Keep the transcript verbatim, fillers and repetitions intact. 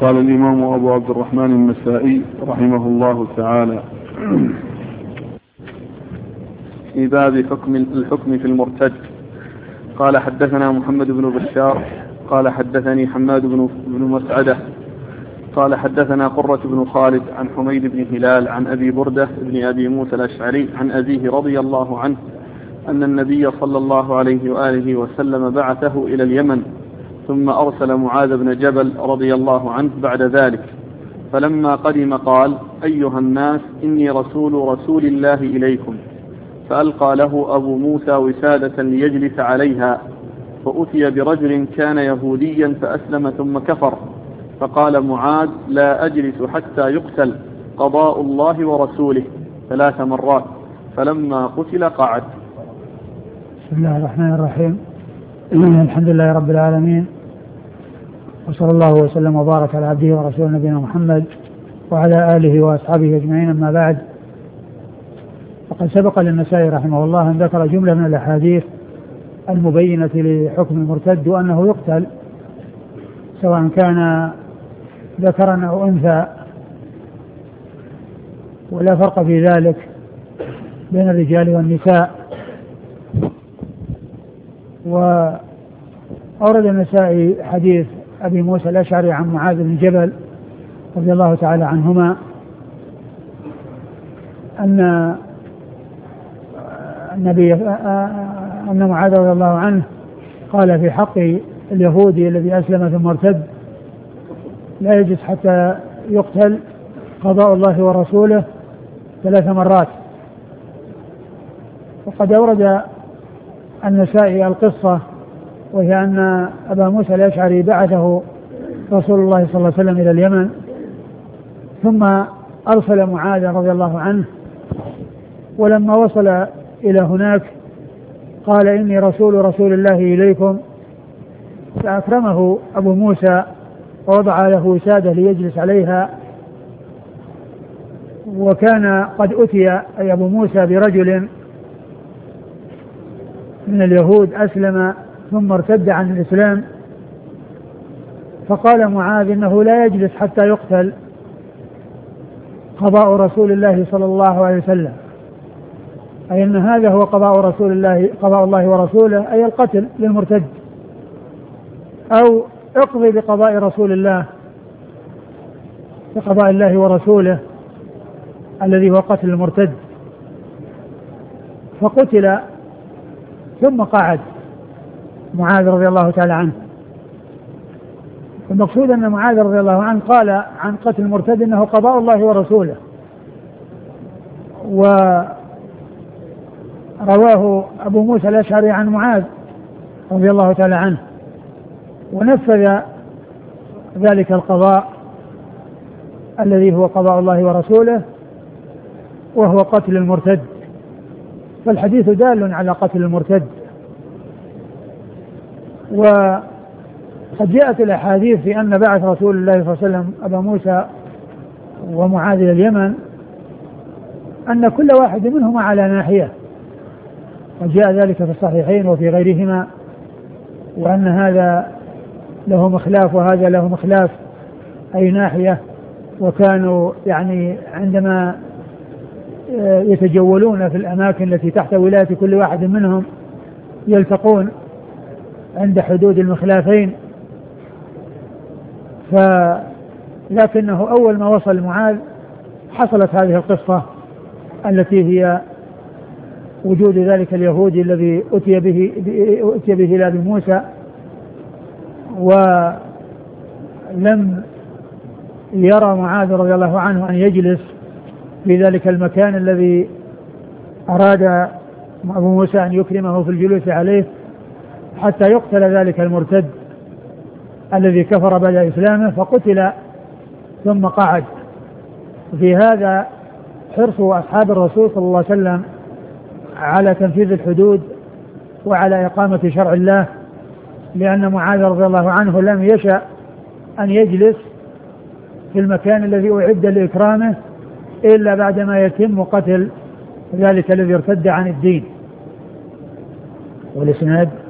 قال الإمام أبو عبد الرحمن النسائي رحمه الله تعالى في باب حكم الحكم في المرتد. قال حدثنا محمد بن بشار قال حدثني حماد بن مسعدة قال حدثنا قرة بن خالد عن حميد بن هلال عن أبي بردة بن أبي موسى الأشعري عن أبيه رضي الله عنه أن النبي صلى الله عليه وآله وسلم بعثه إلى اليمن ثم أرسل معاذ بن جبل رضي الله عنه بعد ذلك، فلما قدم قال: أيها الناس إني رسول رسول الله إليكم. فألقى له أبو موسى وسادة ليجلس عليها، فأتي برجل كان يهوديا فأسلم ثم كفر، فقال معاذ: لا أجلس حتى يقتل، قضاء الله ورسوله، ثلاث مرات، فلما قتل قعد. بسم الله الرحمن الرحيم. الحمد لله رب العالمين، وصلى الله وسلم وبارك على عبده ورسوله نبينا محمد وعلى آله وأصحابه أجمعين، أما بعد. وقد سبق للنسائي رحمه الله أن ذكر جملة من الأحاديث المبينة لحكم المرتد وأنه يقتل سواء كان ذكرا أو أنثى، ولا فرق في ذلك بين الرجال والنساء. وأورد النسائي حديث أبي موسى الأشعري عن معاذ بن جبل رضي الله تعالى عنهما أن النبي أن معاذ رضي الله عنه قال في حق اليهودي الذي أسلم ثم ارتد: لا يجلس حتى يقتل، قضاء الله ورسوله، ثلاث مرات. وقد أورد النسائي القصة، وهي أن أبا موسى الأشعري بعثه رسول الله صلى الله عليه وسلم إلى اليمن، ثم أرسل معاذ رضي الله عنه، ولما وصل إلى هناك قال: إني رسول رسول الله إليكم. فأكرمه أبو موسى ووضع له وسادة ليجلس عليها، وكان قد أتي أي أبو موسى برجل من اليهود أسلم ثم ارتد عن الإسلام، فقال معاذ: إنه لا يجلس حتى يقتل، قضاء رسول الله صلى الله عليه وسلم، أي أن هذا هو قضاء رسول الله قضاء الله ورسوله، أي القتل للمرتد، أو اقضي بقضاء رسول الله بقضاء الله ورسوله الذي هو قتل المرتد. فقتل ثم قعد معاذ رضي الله تعالى عنه. المقصود أن معاذ رضي الله عنه قال عن قتل المرتد إنه قضاء الله ورسوله، ورواه أبو موسى الأشعري عن معاذ رضي الله تعالى عنه، ونفذ ذلك القضاء الذي هو قضاء الله ورسوله، وهو قتل المرتد. فالحديث دال على قتل المرتد. وقد جاءت الأحاديث في أن بعث رسول الله صلى الله عليه وسلم أبا موسى ومعاذ إلى اليمن أن كل واحد منهما على ناحية، وجاء ذلك في الصحيحين وفي غيرهما، وأن هذا له مخلاف وهذا له مخلاف، أي ناحية. وكانوا يعني عندما يتجولون في الأماكن التي تحت ولاية كل واحد منهم يلتقون عند حدود المخلافين. فلكنه أول ما وصل معاذ حصلت هذه القصة التي هي وجود ذلك اليهودي الذي أتي به أتي به إلى أبي موسى، ولم يرى معاذ رضي الله عنه أن يجلس في ذلك المكان الذي أراد أبو موسى أن يكرمه في الجلوس عليه حتى يقتل ذلك المرتد الذي كفر بعد إسلامه، فقتل ثم قعد. في هذا حرص أصحاب الرسول صلى الله عليه وسلم على تنفيذ الحدود وعلى إقامة شرع الله، لأن معاذ رضي الله عنه لم يشأ أن يجلس في المكان الذي أعد لإكرامه إلا بعدما يتم قتل ذلك الذي ارتد عن الدين. والإسناد